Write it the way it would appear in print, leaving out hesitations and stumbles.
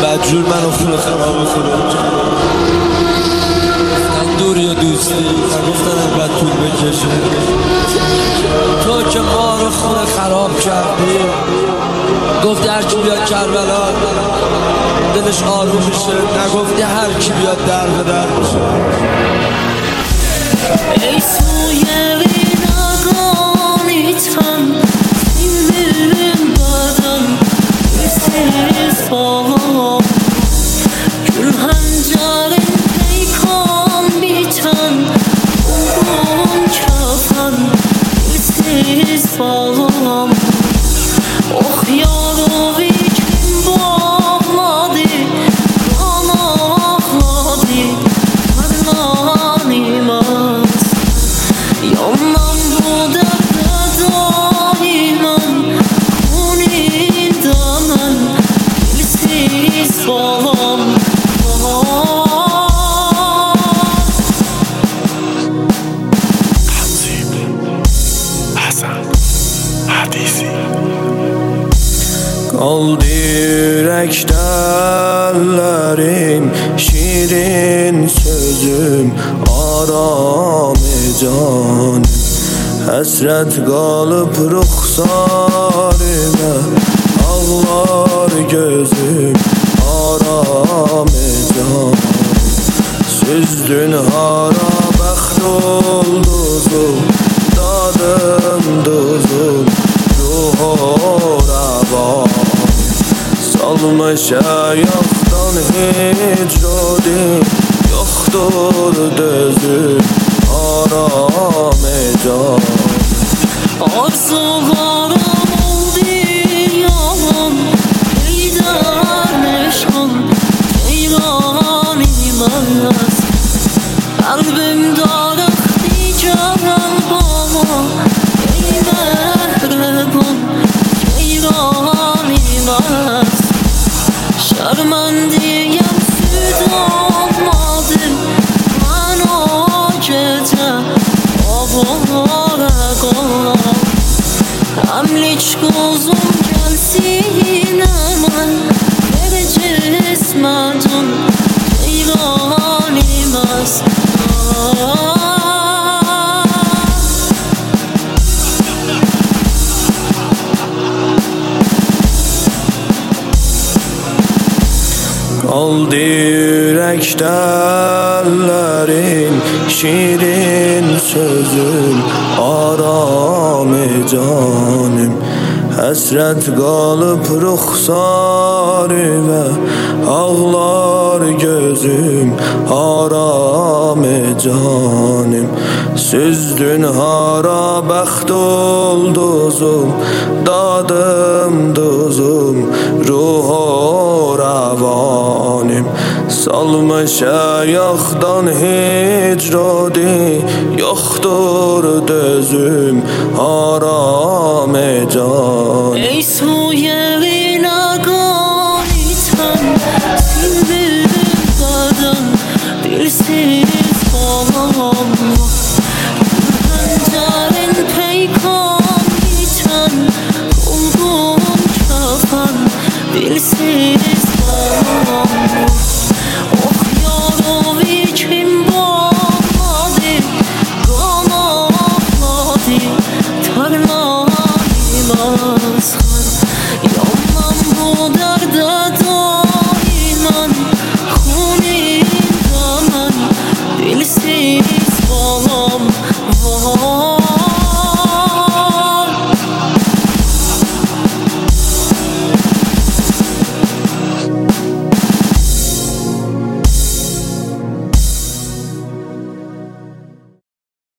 بدجور منو خونه خراب خورد دوری و دوستی نگفتن اینقدر طول بکشه تو که ما رو خونه خراب کردی گفتی هر کی بیاد کربلا دلش آروم میشه نگفتی هر کی بیاد در به در میشه ای سوی نگانیتن سیمیم بدن بسیز بابا گل هنجرین پیکان بیتن اون کفن بسیز بابا اخ یاروی کم باقلادی کان آقلادی هرنانی مست یامم بوده بدایی من کنی دامن بسیز بابام Kaldı yürekte ellerim şirin sözüm aram canım Hasret kalıp ruhsarıma ağlar gözüm aram canım Süzdün hara bəxt olduzum dadım duzum ruhu revan Salmış ayaktan hicrodi yoktur dözüm aram can Arzularım oldu yalan Eyder neşan ceyran imez Kalbim darık diyeceğim bana Ey mehrebun ceyran imez Şermendiyem süt olmadım Ben o gece avara kalan Emliç gözüm gelsin hemen Vereceğiz medun ceyran imez Kaldı yürekte ellerim şirin sözüm aram canım Hasret kalıp ruhsarıma ağlar gözüm aram canım Süzdün hara bəxt olduzum dadım duzum ruhu revanım Salmış ayaktan hicrodi yoktur dözüm aram can Ey suyevi naganiten Sildirim beden dilsiz babam Pencerin peykan biten Kulgun kapan dilsiz babam